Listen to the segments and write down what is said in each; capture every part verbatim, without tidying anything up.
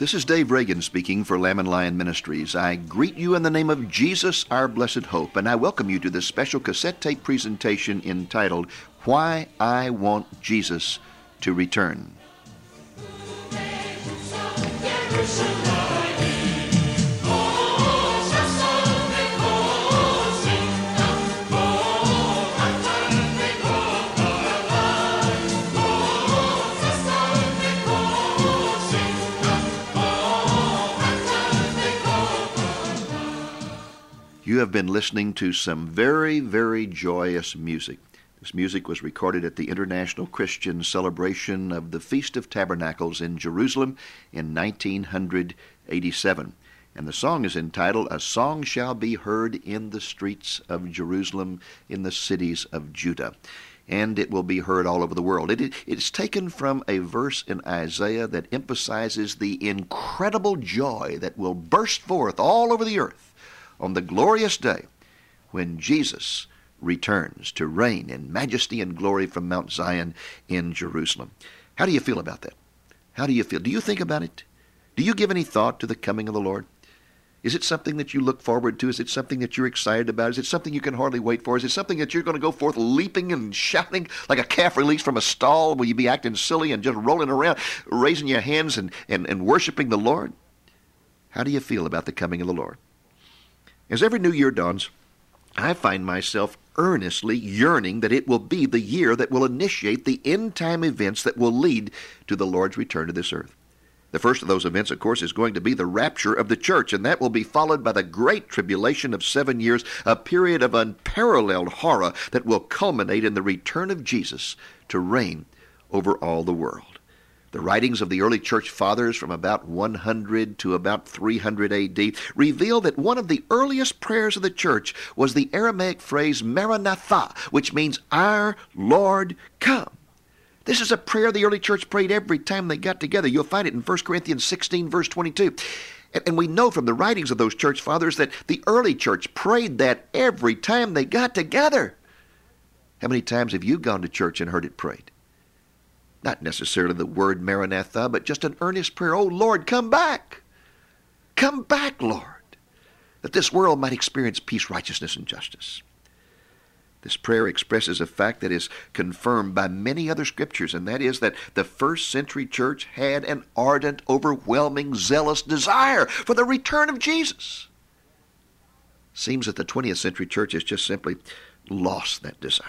This is Dave Reagan speaking for Lamb and Lion Ministries. I greet you in the name of Jesus, our blessed hope, and I welcome you to this special cassette tape presentation entitled, Why I Want Jesus to Return. You have been listening to some very, very joyous music. This music was recorded at the International Christian Celebration of the Feast of Tabernacles in Jerusalem in nineteen eighty-seven. And the song is entitled, A Song Shall Be Heard in the Streets of Jerusalem, in the Cities of Judah. And it will be heard all over the world. It is taken from a verse in Isaiah that emphasizes the incredible joy that will burst forth all over the earth on the glorious day when Jesus returns to reign in majesty and glory from Mount Zion in Jerusalem. How do you feel about that? How do you feel? Do you think about it? Do you give any thought to the coming of the Lord? Is it something that you look forward to? Is it something that you're excited about? Is it something you can hardly wait for? Is it something that you're going to go forth leaping and shouting like a calf released from a stall? Will you be acting silly and just rolling around, raising your hands and, and, and worshiping the Lord? How do you feel about the coming of the Lord? As every new year dawns, I find myself earnestly yearning that it will be the year that will initiate the end-time events that will lead to the Lord's return to this earth. The first of those events, of course, is going to be the rapture of the church, and that will be followed by the great tribulation of seven years, a period of unparalleled horror that will culminate in the return of Jesus to reign over all the world. The writings of the early church fathers from about one hundred to about three hundred A D reveal that one of the earliest prayers of the church was the Aramaic phrase Maranatha, which means, Our Lord, come. This is a prayer the early church prayed every time they got together. You'll find it in First Corinthians sixteen, verse twenty-two. And we know from the writings of those church fathers that the early church prayed that every time they got together. How many times have you gone to church and heard it prayed? Not necessarily the word Maranatha, but just an earnest prayer. Oh, Lord, come back. Come back, Lord, that this world might experience peace, righteousness, and justice. This prayer expresses a fact that is confirmed by many other scriptures, and that is that the first century church had an ardent, overwhelming, zealous desire for the return of Jesus. Seems that the twentieth century church has just simply lost that desire.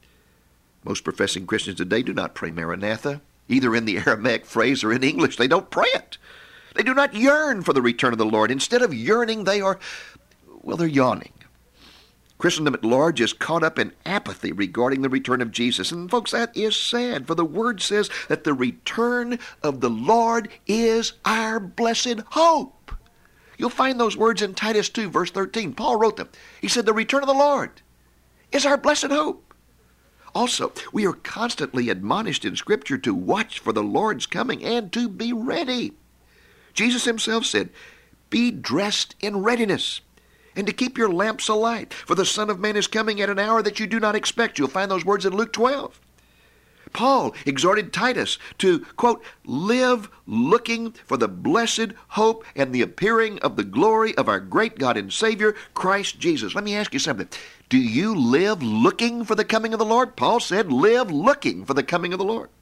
Most professing Christians today do not pray Maranatha, either in the Aramaic phrase or in English. They don't pray it. They do not yearn for the return of the Lord. Instead of yearning, they are, well, they're yawning. Christendom at large is caught up in apathy regarding the return of Jesus. And folks, that is sad, for the Word says that the return of the Lord is our blessed hope. You'll find those words in Titus two, verse thirteen. Paul wrote them. He said, the return of the Lord is our blessed hope. Also, we are constantly admonished in Scripture to watch for the Lord's coming and to be ready. Jesus himself said, be dressed in readiness and to keep your lamps alight, for the Son of Man is coming at an hour that you do not expect. You'll find those words in Luke twelve. Paul exhorted Titus to, quote, live looking for the blessed hope and the appearing of the glory of our great God and Savior, Christ Jesus. Let me ask you something. Do you live looking for the coming of the Lord? Paul said, live looking for the coming of the Lord.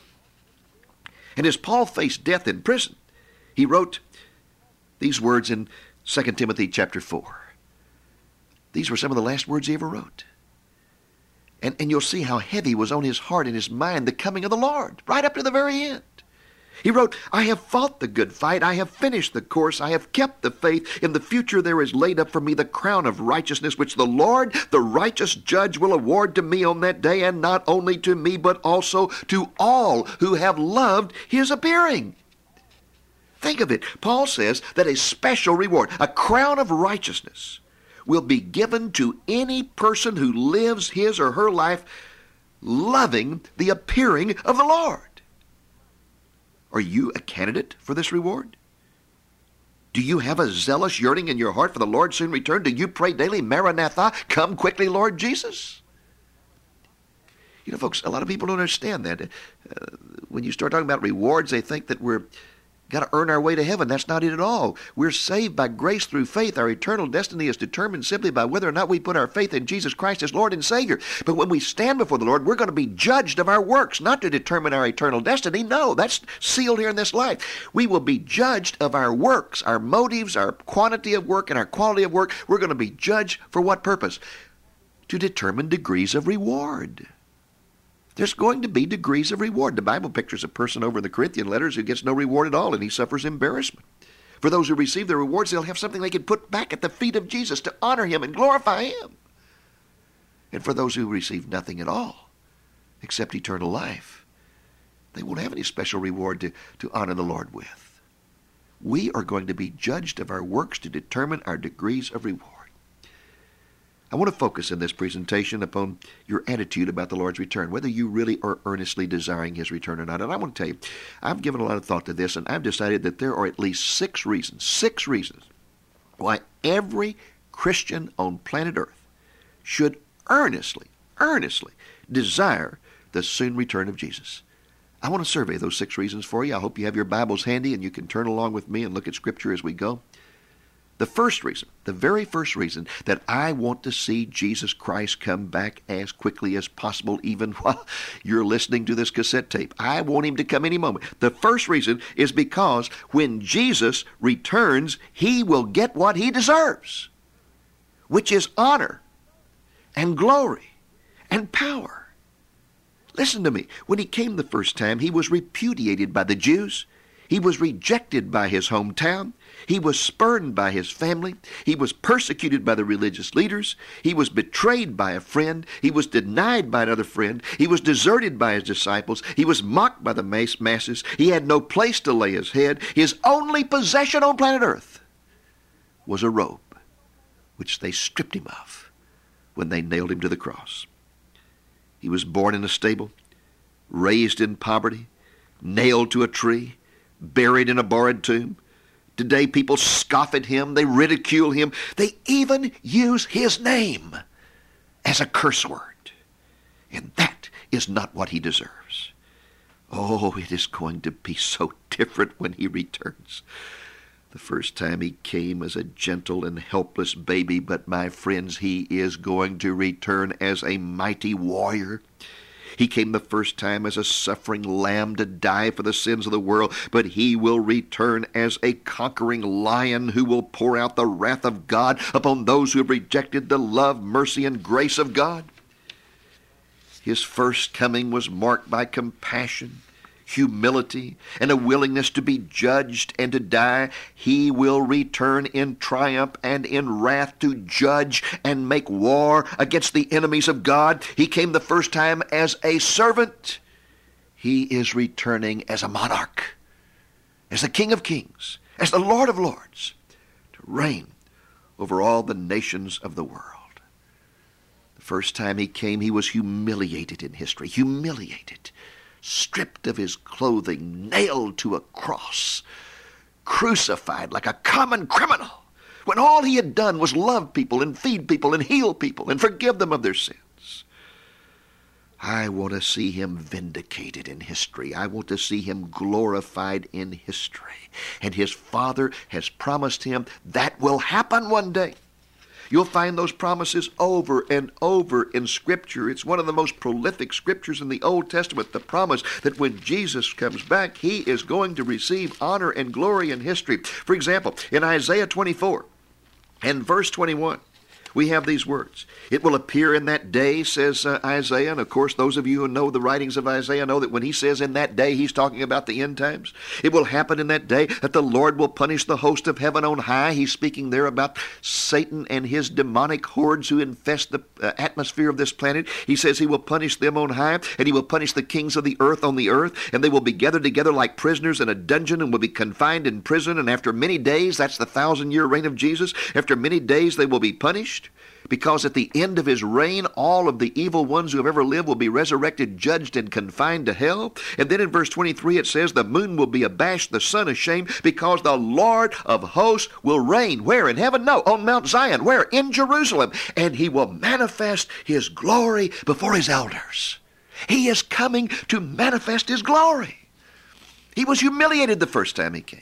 And as Paul faced death in prison, he wrote these words in Second Timothy chapter four. These were some of the last words he ever wrote. And, and you'll see how heavy was on his heart and his mind the coming of the Lord, right up to the very end. He wrote, I have fought the good fight, I have finished the course, I have kept the faith. In the future there is laid up for me the crown of righteousness, which the Lord, the righteous judge, will award to me on that day, and not only to me, but also to all who have loved his appearing. Think of it. Paul says that a special reward, a crown of righteousness, will be given to any person who lives his or her life loving the appearing of the Lord. Are you a candidate for this reward? Do you have a zealous yearning in your heart for the Lord's soon return? Do you pray daily, Maranatha, come quickly, Lord Jesus? You know, folks, a lot of people don't understand that. Uh, when you start talking about rewards, they think that we're got to earn our way to heaven. That's not it at all. We're saved by grace through faith. Our eternal destiny is determined simply by whether or not we put our faith in Jesus Christ as Lord and Savior. But when we stand before the Lord, we're going to be judged of our works, not to determine our eternal destiny. No, that's sealed here in this life. We will be judged of our works, our motives, our quantity of work, and our quality of work. We're going to be judged for what purpose? To determine degrees of reward. There's going to be degrees of reward. The Bible pictures a person over in the Corinthian letters who gets no reward at all, and he suffers embarrassment. For those who receive their rewards, they'll have something they can put back at the feet of Jesus to honor him and glorify him. And for those who receive nothing at all, except eternal life, they won't have any special reward to, to honor the Lord with. We are going to be judged of our works to determine our degrees of reward. I want to focus in this presentation upon your attitude about the Lord's return, whether you really are earnestly desiring his return or not. And I want to tell you, I've given a lot of thought to this, and I've decided that there are at least six reasons, six reasons why every Christian on planet Earth should earnestly, earnestly desire the soon return of Jesus. I want to survey those six reasons for you. I hope you have your Bibles handy and you can turn along with me and look at Scripture as we go. The first reason, the very first reason that I want to see Jesus Christ come back as quickly as possible, even while you're listening to this cassette tape. I want him to come any moment. The first reason is because when Jesus returns, he will get what he deserves, which is honor and glory and power. Listen to me. When he came the first time, he was repudiated by the Jews. He was rejected by his hometown. He was spurned by his family. He was persecuted by the religious leaders. He was betrayed by a friend. He was denied by another friend. He was deserted by his disciples. He was mocked by the masses. He had no place to lay his head. His only possession on planet Earth was a robe, which they stripped him of when they nailed him to the cross. He was born in a stable, raised in poverty, nailed to a tree, buried in a borrowed tomb. Today people scoff at him, they ridicule him, they even use his name as a curse word. And that is not what he deserves. Oh, it is going to be so different when he returns. The first time he came as a gentle and helpless baby, but my friends, he is going to return as a mighty warrior. He came the first time as a suffering lamb to die for the sins of the world, but he will return as a conquering lion who will pour out the wrath of God upon those who have rejected the love, mercy, and grace of God. His first coming was marked by compassion, humility, and a willingness to be judged and to die. He will return in triumph and in wrath to judge and make war against the enemies of God. He came the first time as a servant. He is returning as a monarch, as the King of Kings, as the Lord of Lords, to reign over all the nations of the world. The first time he came, he was humiliated in history, humiliated, stripped of his clothing, nailed to a cross, crucified like a common criminal, when all he had done was love people and feed people and heal people and forgive them of their sins. I want to see him vindicated in history. I want to see him glorified in history. And his Father has promised him that will happen one day. You'll find those promises over and over in Scripture. It's one of the most prolific Scriptures in the Old Testament, the promise that when Jesus comes back, he is going to receive honor and glory in history. For example, in Isaiah twenty-four and verse twenty-one, we have these words. It will appear in that day, says uh, Isaiah. And of course, those of you who know the writings of Isaiah know that when he says in that day, he's talking about the end times. It will happen in that day that the Lord will punish the host of heaven on high. He's speaking there about Satan and his demonic hordes who infest the uh, atmosphere of this planet. He says he will punish them on high, and he will punish the kings of the earth on the earth, and they will be gathered together like prisoners in a dungeon and will be confined in prison. And after many days, that's the thousand-year reign of Jesus, after many days they will be punished. Because at the end of his reign, all of the evil ones who have ever lived will be resurrected, judged, and confined to hell. And then in verse twenty-three it says, the moon will be abashed, the sun ashamed, because the Lord of hosts will reign. Where? In heaven? No, on Mount Zion. Where? In Jerusalem. And he will manifest his glory before his elders. He is coming to manifest his glory. He was humiliated the first time he came.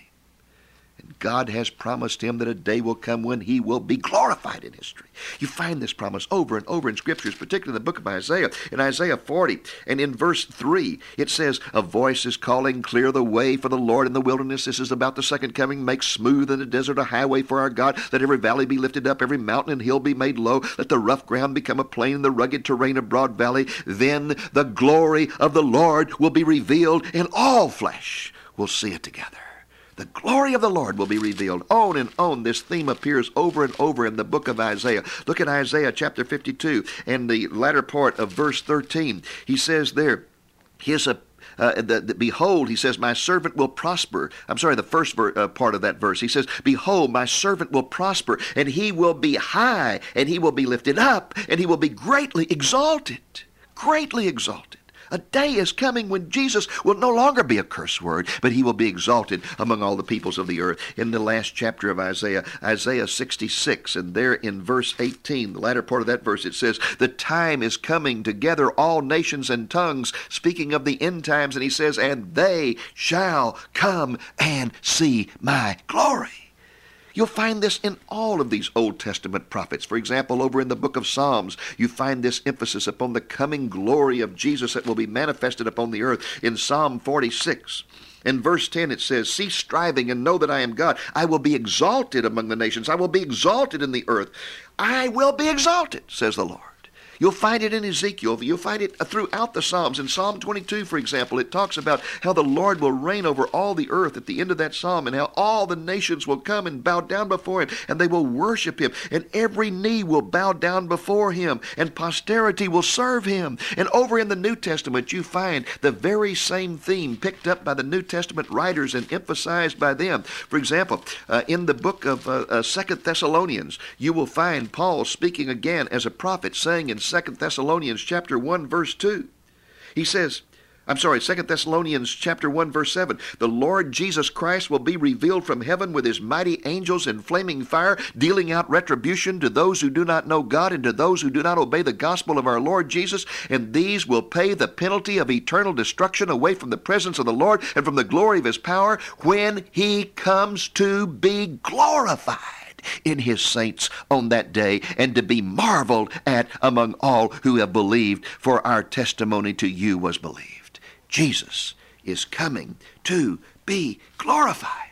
And God has promised him that a day will come when he will be glorified in history. You find this promise over and over in Scriptures, particularly in the book of Isaiah. In Isaiah forty and in verse three, it says, a voice is calling, clear the way for the Lord in the wilderness. This is about the second coming. Make smooth in the desert a highway for our God. Let every valley be lifted up, every mountain and hill be made low. Let the rough ground become a plain and the rugged terrain a broad valley. Then the glory of the Lord will be revealed, and all flesh will see it together. The glory of the Lord will be revealed. On and on, this theme appears over and over in the book of Isaiah. Look at Isaiah chapter fifty-two and the latter part of verse thirteen. He says there, his uh, uh, the, the, behold, he says, my servant will prosper. I'm sorry, the first ver- uh, part of that verse. He says, behold, my servant will prosper, and he will be high, and he will be lifted up, and he will be greatly exalted. Greatly exalted. A day is coming when Jesus will no longer be a curse word, but he will be exalted among all the peoples of the earth. In the last chapter of Isaiah, Isaiah sixty-six, and there in verse eighteen, the latter part of that verse, it says, the time is coming to gather all nations and tongues, speaking of the end times, and he says, and they shall come and see my glory. You'll find this in all of these Old Testament prophets. For example, over in the book of Psalms, you find this emphasis upon the coming glory of Jesus that will be manifested upon the earth. In Psalm forty-six, in verse ten, it says, cease striving and know that I am God. I will be exalted among the nations. I will be exalted in the earth. I will be exalted, says the Lord. You'll find it in Ezekiel. You'll find it throughout the Psalms. In Psalm twenty-two, for example, it talks about how the Lord will reign over all the earth at the end of that psalm, and how all the nations will come and bow down before him, and they will worship him, and every knee will bow down before him, and posterity will serve him. And over in the New Testament, you find the very same theme picked up by the New Testament writers and emphasized by them. For example, uh, in the book of uh, uh, Second Thessalonians, you will find Paul speaking again as a prophet, saying in Second Thessalonians chapter one, verse two. He says, I'm sorry, Second Thessalonians chapter one, verse seven. The Lord Jesus Christ will be revealed from heaven with his mighty angels in flaming fire, dealing out retribution to those who do not know God and to those who do not obey the gospel of our Lord Jesus. And these will pay the penalty of eternal destruction away from the presence of the Lord and from the glory of his power when he comes to be glorified in his saints on that day, and to be marveled at among all who have believed, for our testimony to you was believed. Jesus is coming to be glorified.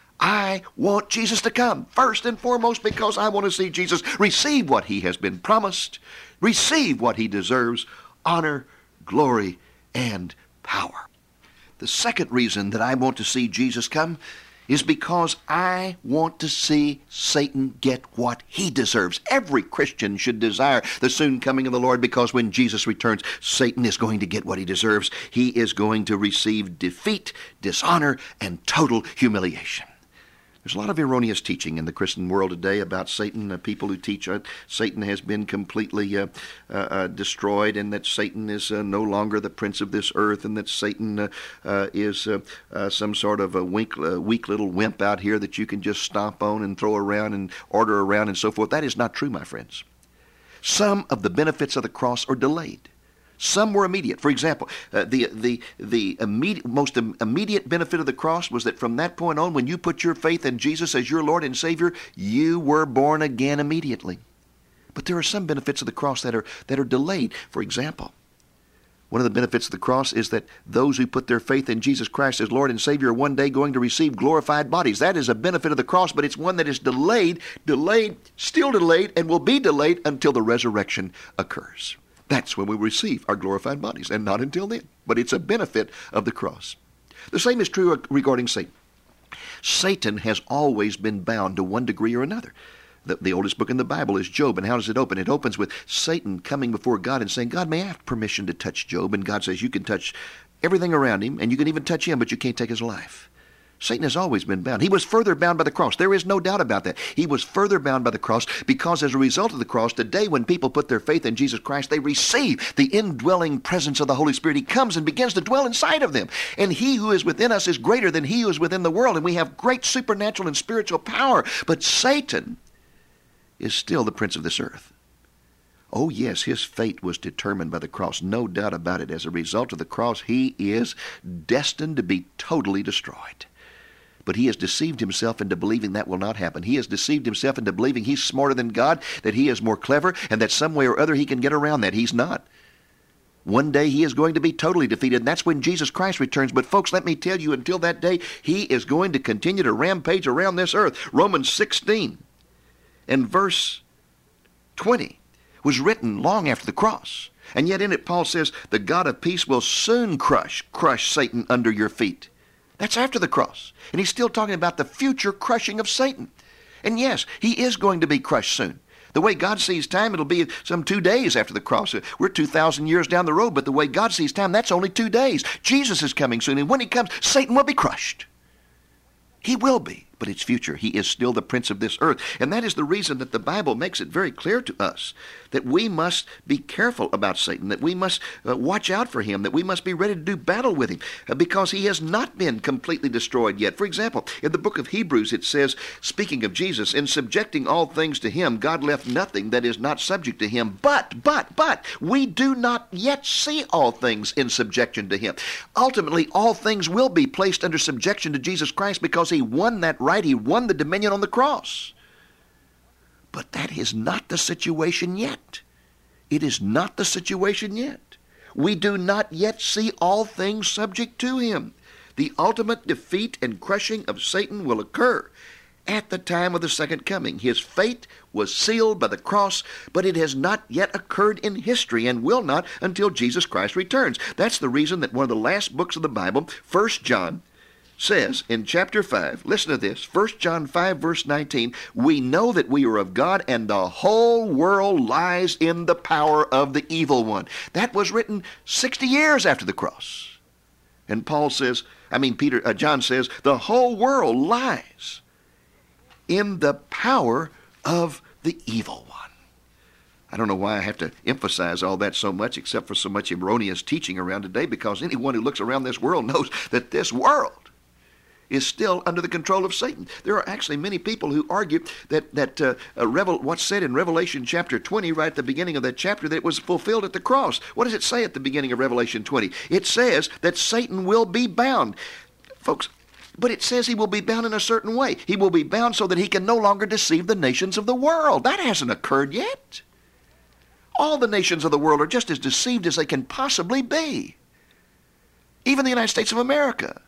I want Jesus to come, first and foremost, because I want to see Jesus receive what he has been promised, receive what he deserves, honor, glory, and power. The second reason that I want to see Jesus come is because I want to see Satan get what he deserves. Every Christian should desire the soon coming of the Lord, because when Jesus returns, Satan is going to get what he deserves. He is going to receive defeat, dishonor, and total humiliation. There's a lot of erroneous teaching in the Christian world today about Satan. Uh, people who teach uh, Satan has been completely uh, uh, uh, destroyed, and that Satan is uh, no longer the prince of this earth, and that Satan uh, uh, is uh, uh, some sort of a weak, uh, weak little wimp out here that you can just stomp on and throw around and order around and so forth. That is not true, my friends. Some of the benefits of the cross are delayed. Some were immediate. For example, uh, the the the immediate, most immediate benefit of the cross was that from that point on, when you put your faith in Jesus as your Lord and Savior, you were born again immediately. But there are some benefits of the cross that are that are delayed. For example, one of the benefits of the cross is that those who put their faith in Jesus Christ as Lord and Savior are one day going to receive glorified bodies. That is a benefit of the cross, but it's one that is delayed, delayed, still delayed, and will be delayed until the resurrection occurs. That's when we receive our glorified bodies, and not until then. But it's a benefit of the cross. The same is true regarding Satan. Satan has always been bound to one degree or another. The, the oldest book in the Bible is Job, and how does it open? It opens with Satan coming before God and saying, God, may I have permission to touch Job? And God says, you can touch everything around him, and you can even touch him, but you can't take his life. Satan has always been bound. He was further bound by the cross. There is no doubt about that. He was further bound by the cross because as a result of the cross, today when people put their faith in Jesus Christ, they receive the indwelling presence of the Holy Spirit. He comes and begins to dwell inside of them. And he who is within us is greater than he who is within the world. And we have great supernatural and spiritual power. But Satan is still the prince of this earth. Oh, yes, his fate was determined by the cross. No doubt about it. As a result of the cross, he is destined to be totally destroyed. But he has deceived himself into believing that will not happen. He has deceived himself into believing he's smarter than God, that he is more clever, and that some way or other he can get around that. He's not. One day he is going to be totally defeated, and that's when Jesus Christ returns. But folks, let me tell you, until that day, he is going to continue to rampage around this earth. Romans sixteen and verse twenty was written long after the cross. And yet in it Paul says, the God of peace will soon crush, crush Satan under your feet. That's after the cross. And he's still talking about the future crushing of Satan. And yes, he is going to be crushed soon. The way God sees time, it'll be some two days after the cross. We're two thousand years down the road, but the way God sees time, that's only two days. Jesus is coming soon, and when he comes, Satan will be crushed. He will be. But it's future. He is still the prince of this earth. And that is the reason that the Bible makes it very clear to us that we must be careful about Satan, that we must uh, watch out for him, that we must be ready to do battle with him, uh, because he has not been completely destroyed yet. For example, in the book of Hebrews, it says, speaking of Jesus, in subjecting all things to him, God left nothing that is not subject to him. But, but, but, we do not yet see all things in subjection to him. Ultimately, all things will be placed under subjection to Jesus Christ because he won that right. He won the dominion on the cross. But that is not the situation yet. It is not the situation yet. We do not yet see all things subject to him. The ultimate defeat and crushing of Satan will occur at the time of the second coming. His fate was sealed by the cross, but it has not yet occurred in history and will not until Jesus Christ returns. That's the reason that one of the last books of the Bible, First John, says in chapter five, listen to this, First John five verse nineteen, we know that we are of God and the whole world lies in the power of the evil one. That was written sixty years after the cross. And Paul says, I mean Peter, uh, John says, the whole world lies in the power of the evil one. I don't know why I have to emphasize all that so much, except for so much erroneous teaching around today, because anyone who looks around this world knows that this world is still under the control of Satan. There are actually many people who argue that that uh, uh, Revel, what's said in Revelation chapter twenty, right at the beginning of that chapter, that it was fulfilled at the cross. What does it say at the beginning of Revelation twenty? It says that Satan will be bound. Folks, but it says he will be bound in a certain way. He will be bound so that he can no longer deceive the nations of the world. That hasn't occurred yet. All the nations of the world are just as deceived as they can possibly be. Even the United States of America,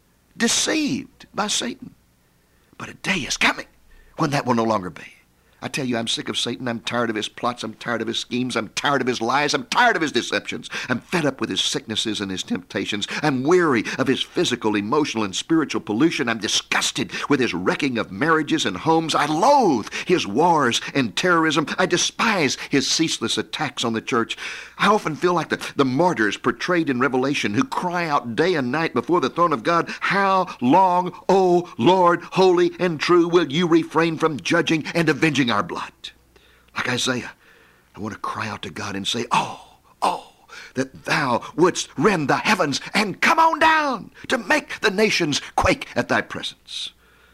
deceived by Satan. But a day is coming when that will no longer be. I tell you, I'm sick of Satan. I'm tired of his plots. I'm tired of his schemes. I'm tired of his lies. I'm tired of his deceptions. I'm fed up with his sicknesses and his temptations. I'm weary of his physical, emotional, and spiritual pollution. I'm disgusted with his wrecking of marriages and homes. I loathe his wars and terrorism. I despise his ceaseless attacks on the church. I often feel like the, the martyrs portrayed in Revelation who cry out day and night before the throne of God, how long, O Lord, holy and true, will you refrain from judging and avenging our blood? Like Isaiah, I want to cry out to God and say, oh, oh, that thou wouldst rend the heavens and come on down to make the nations quake at thy presence.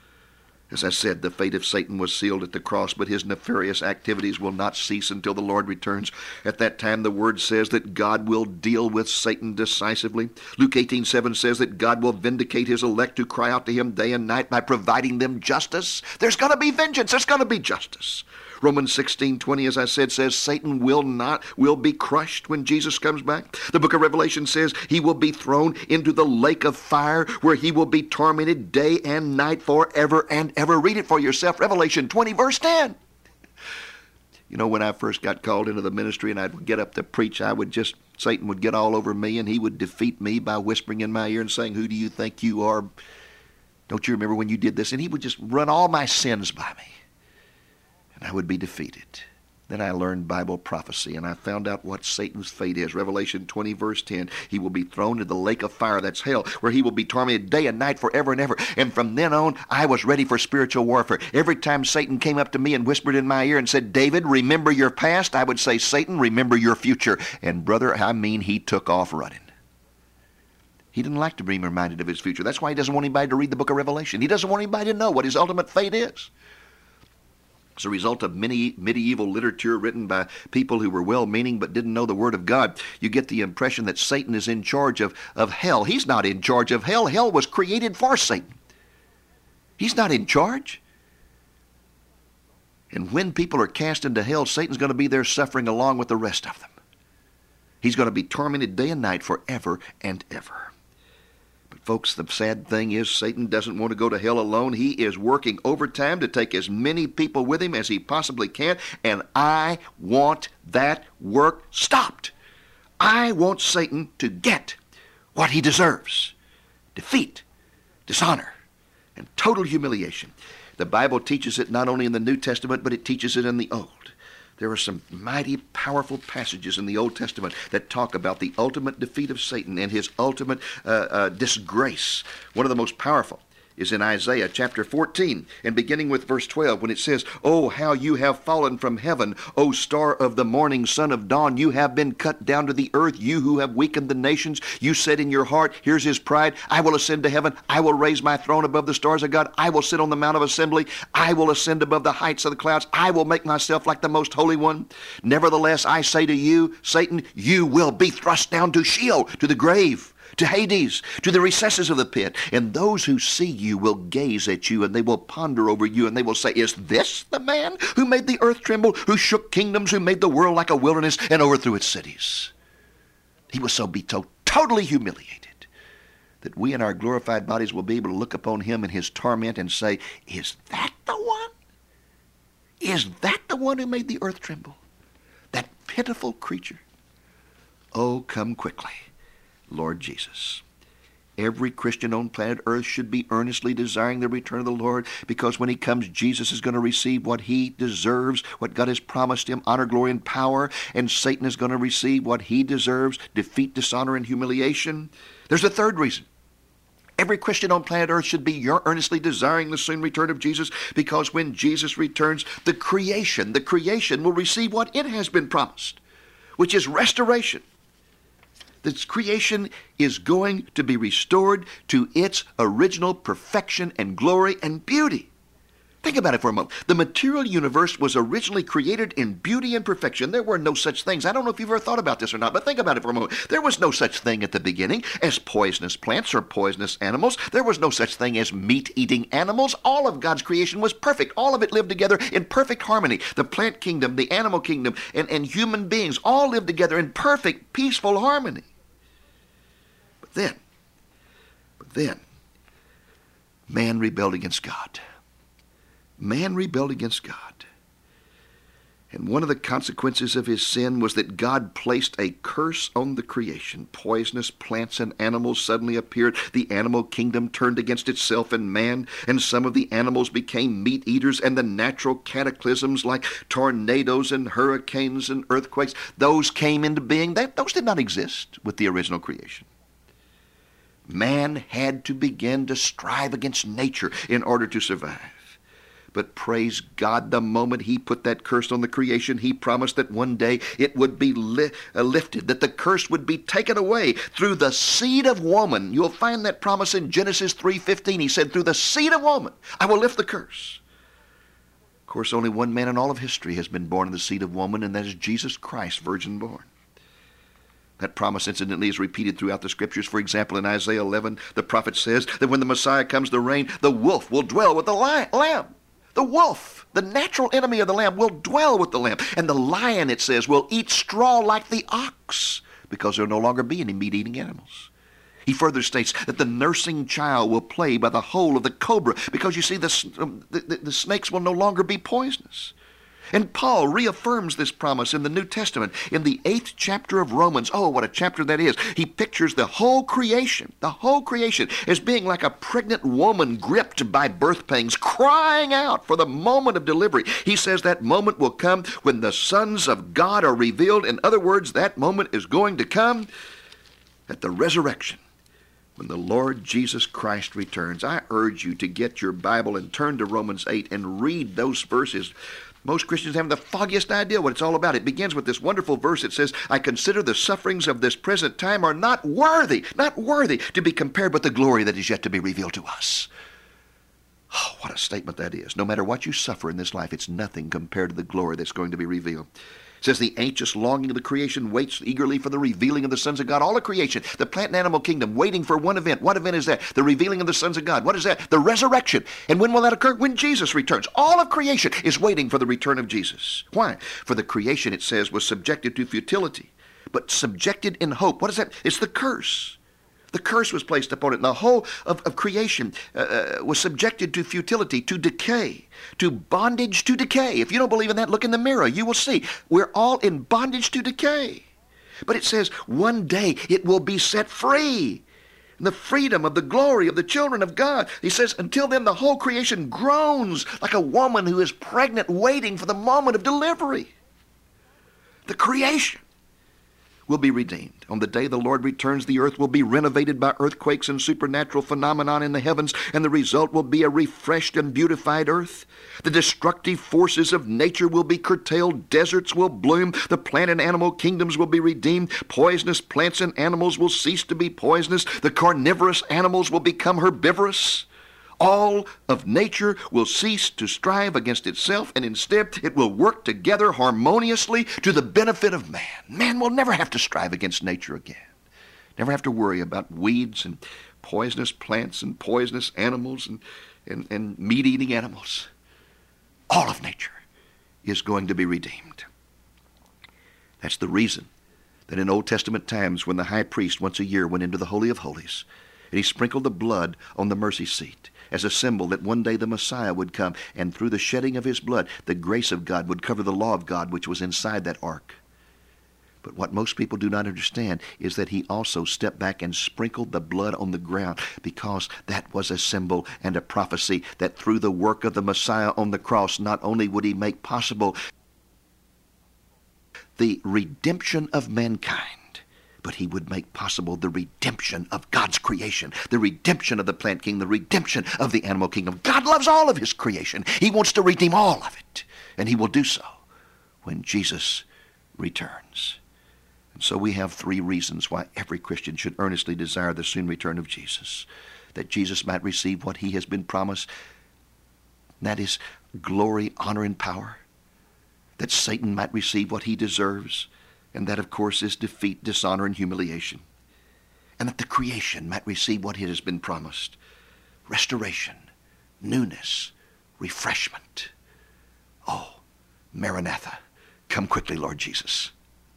As I said, the fate of Satan was sealed at the cross, but his nefarious activities will not cease until the Lord returns. At that time, the Word says that God will deal with Satan decisively. Luke eighteen seven says that God will vindicate his elect who cry out to him day and night by providing them justice. There's going to be vengeance. There's going to be justice. Romans sixteen twenty, as I said, says Satan will not, will be crushed when Jesus comes back. The book of Revelation says he will be thrown into the lake of fire where he will be tormented day and night forever and ever. Read it for yourself. Revelation twenty, verse ten. You know, when I first got called into the ministry and I'd get up to preach, I would just, Satan would get all over me and he would defeat me by whispering in my ear and saying, who do you think you are? Don't you remember when you did this? And he would just run all my sins by me. And I would be defeated. Then I learned Bible prophecy, and I found out what Satan's fate is. Revelation twenty, verse ten. He will be thrown into the lake of fire, that's hell, where he will be tormented day and night forever and ever. And from then on, I was ready for spiritual warfare. Every time Satan came up to me and whispered in my ear and said, David, remember your past, I would say, Satan, remember your future. And brother, I mean, he took off running. He didn't like to be reminded of his future. That's why he doesn't want anybody to read the book of Revelation. He doesn't want anybody to know what his ultimate fate is. As a result of many medieval literature written by people who were well-meaning but didn't know the Word of God, you get the impression that Satan is in charge of, of hell. He's not in charge of hell. Hell was created for Satan. He's not in charge. And when people are cast into hell, Satan's going to be there suffering along with the rest of them. He's going to be tormented day and night forever and ever. But folks, the sad thing is Satan doesn't want to go to hell alone. He is working overtime to take as many people with him as he possibly can, and I want that work stopped. I want Satan to get what he deserves: defeat, dishonor, and total humiliation. The Bible teaches it not only in the New Testament, but it teaches it in the Old. There are some mighty powerful passages in the Old Testament that talk about the ultimate defeat of Satan and his ultimate uh, uh, disgrace. One of the most powerful is in Isaiah chapter fourteen, and beginning with verse twelve, when it says, "Oh, how you have fallen from heaven, O star of the morning, son of dawn. You have been cut down to the earth, you who have weakened the nations. You said in your heart," here's his pride, "I will ascend to heaven. I will raise my throne above the stars of God. I will sit on the mount of assembly. I will ascend above the heights of the clouds. I will make myself like the most holy one. Nevertheless, I say to you, Satan, you will be thrust down to Sheol, to the grave, to Hades, to the recesses of the pit. And those who see you will gaze at you, and they will ponder over you, and they will say, is this the man who made the earth tremble, who shook kingdoms, who made the world like a wilderness and overthrew its cities?" He will so be so totally humiliated that we in our glorified bodies will be able to look upon him in his torment and say, is that the one? Is that the one who made the earth tremble? That pitiful creature? Oh, come quickly, Lord Jesus. Every Christian on planet Earth should be earnestly desiring the return of the Lord, because when he comes, Jesus is going to receive what he deserves, what God has promised him, honor, glory, and power, and Satan is going to receive what he deserves, defeat, dishonor, and humiliation. There's a third reason. Every Christian on planet Earth should be earnestly desiring the soon return of Jesus, because when Jesus returns, the creation, the creation will receive what it has been promised, which is restoration. This creation is going to be restored to its original perfection and glory and beauty. Think about it for a moment. The material universe was originally created in beauty and perfection. There were no such things. I don't know if you've ever thought about this or not, but think about it for a moment. There was no such thing at the beginning as poisonous plants or poisonous animals. There was no such thing as meat-eating animals. All of God's creation was perfect. All of it lived together in perfect harmony. The plant kingdom, the animal kingdom, and, and human beings all lived together in perfect, peaceful harmony. But then, but then, man rebelled against God. Man rebelled against God. And one of the consequences of his sin was that God placed a curse on the creation. Poisonous plants and animals suddenly appeared. The animal kingdom turned against itself and man, and some of the animals became meat eaters, and the natural cataclysms like tornadoes and hurricanes and earthquakes, those came into being. That, those did not exist with the original creation. Man had to begin to strive against nature in order to survive. But praise God, the moment he put that curse on the creation, he promised that one day it would be li- uh, lifted, that the curse would be taken away through the seed of woman. You'll find that promise in Genesis three fifteen. He said, through the seed of woman, I will lift the curse. Of course, only one man in all of history has been born of the seed of woman, and that is Jesus Christ, virgin born. That promise, incidentally, is repeated throughout the Scriptures. For example, in Isaiah eleven, the prophet says that when the Messiah comes to reign, the wolf will dwell with the li- lamb. The wolf, the natural enemy of the lamb, will dwell with the lamb. And the lion, it says, will eat straw like the ox, because there will no longer be any meat-eating animals. He further states that the nursing child will play by the hole of the cobra, because you see, the, um, the, the, the snakes will no longer be poisonous. And Paul reaffirms this promise in the New Testament in the eighth chapter of Romans. Oh, what a chapter that is. He pictures the whole creation, the whole creation, as being like a pregnant woman gripped by birth pangs, crying out for the moment of delivery. He says that moment will come when the sons of God are revealed. In other words, that moment is going to come at the resurrection, when the Lord Jesus Christ returns. I urge you to get your Bible and turn to Romans eight and read those verses. Most Christians haven't the foggiest idea what it's all about. It begins with this wonderful verse. It says, I consider the sufferings of this present time are not worthy, not worthy to be compared with the glory that is yet to be revealed to us. Oh, what a statement that is. No matter what you suffer in this life, it's nothing compared to the glory that's going to be revealed. It says the anxious longing of the creation waits eagerly for the revealing of the sons of God. All of creation, the plant and animal kingdom, waiting for one event. What event is that? The revealing of the sons of God. What is that? The resurrection. And when will that occur? When Jesus returns. All of creation is waiting for the return of Jesus. Why? For the creation, it says, was subjected to futility, but subjected in hope. What is that? It's the curse. The curse was placed upon it. And the whole of, of creation uh, was subjected to futility, to decay, to bondage to decay. If you don't believe in that, look in the mirror. You will see. We're all in bondage to decay. But it says one day it will be set free. The freedom of the glory of the children of God. He says, until then, the whole creation groans like a woman who is pregnant, waiting for the moment of delivery. The creation will be redeemed. On the day the Lord returns, the earth will be renovated by earthquakes and supernatural phenomenon in the heavens, and the result will be a refreshed and beautified earth. The destructive forces of nature will be curtailed. Deserts will bloom. The plant and animal kingdoms will be redeemed. Poisonous plants and animals will cease to be poisonous. The carnivorous animals will become herbivorous. All of nature will cease to strive against itself, and instead it will work together harmoniously to the benefit of man. Man will never have to strive against nature again. Never have to worry about weeds and poisonous plants and poisonous animals and, and, and meat-eating animals. All of nature is going to be redeemed. That's the reason that in Old Testament times, when the high priest once a year went into the Holy of Holies, and he sprinkled the blood on the mercy seat as a symbol that one day the Messiah would come, and through the shedding of his blood, the grace of God would cover the law of God which was inside that ark. But what most people do not understand is that he also stepped back and sprinkled the blood on the ground, because that was a symbol and a prophecy that through the work of the Messiah on the cross, not only would he make possible the redemption of mankind, but he would make possible the redemption of God's creation, the redemption of the plant kingdom, the redemption of the animal kingdom. God loves all of his creation. He wants to redeem all of it, and he will do so when Jesus returns. And so we have three reasons why every Christian should earnestly desire the soon return of Jesus, that Jesus might receive what he has been promised, and that is glory, honor, and power, that Satan might receive what he deserves, and that, of course, is defeat, dishonor, and humiliation. And that the creation might receive what it has been promised. Restoration, newness, refreshment. Oh, Maranatha, come quickly, Lord Jesus.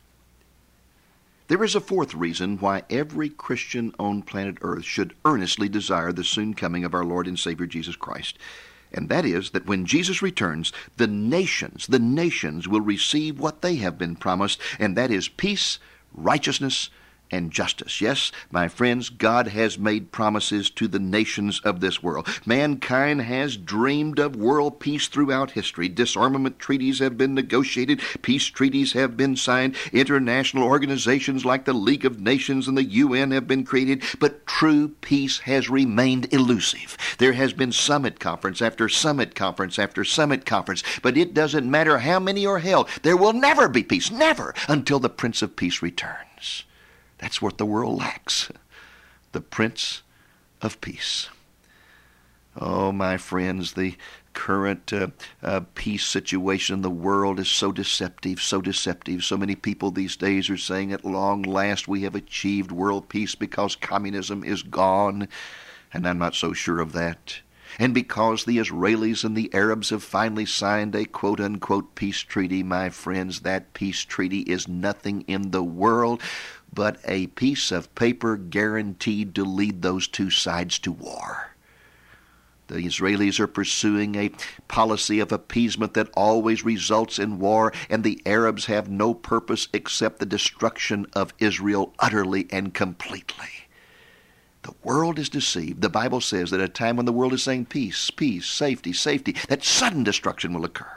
There is a fourth reason why every Christian on planet Earth should earnestly desire the soon coming of our Lord and Savior Jesus Christ. And that is that when Jesus returns, the nations, the nations will receive what they have been promised, and that is peace, righteousness, and justice. Yes, my friends, God has made promises to the nations of this world. Mankind has dreamed of world peace throughout history. Disarmament treaties have been negotiated. Peace treaties have been signed. International organizations like the League of Nations and the U N have been created. But true peace has remained elusive. There has been summit conference after summit conference after summit conference. But it doesn't matter how many are held. There will never be peace. Never, until the Prince of Peace returns. That's what the world lacks. The Prince of Peace. Oh, my friends, the current uh, uh, peace situation in the world is so deceptive, so deceptive. So many people these days are saying at long last we have achieved world peace because communism is gone. And I'm not so sure of that. And because the Israelis and the Arabs have finally signed a quote-unquote peace treaty, my friends, that peace treaty is nothing in the world but a piece of paper guaranteed to lead those two sides to war. The Israelis are pursuing a policy of appeasement that always results in war, and the Arabs have no purpose except the destruction of Israel utterly and completely. The world is deceived. The Bible says that at a time when the world is saying peace, peace, safety, safety, that sudden destruction will occur.